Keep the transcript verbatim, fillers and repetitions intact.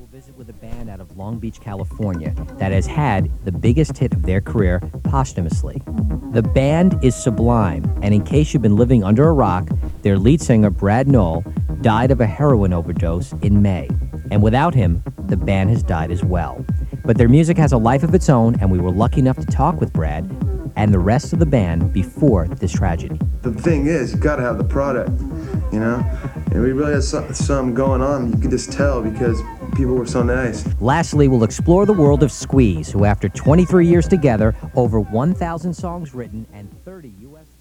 visit with a band out of Long Beach, California that has had the biggest hit of their career posthumously. The band is Sublime, and in case you've been living under a rock, their lead singer, Brad Knoll, died of a heroin overdose in May. And without him, the band has died as well. But their music has a life of its own, and we were lucky enough to talk with Brad and the rest of the band before this tragedy. The thing is, you gotta have the product, you know? And we really had some, something going on, you could just tell because people were so nice. Lastly, we'll explore the world of Squeeze, who after twenty-three years together, over one thousand songs written, and thirty U S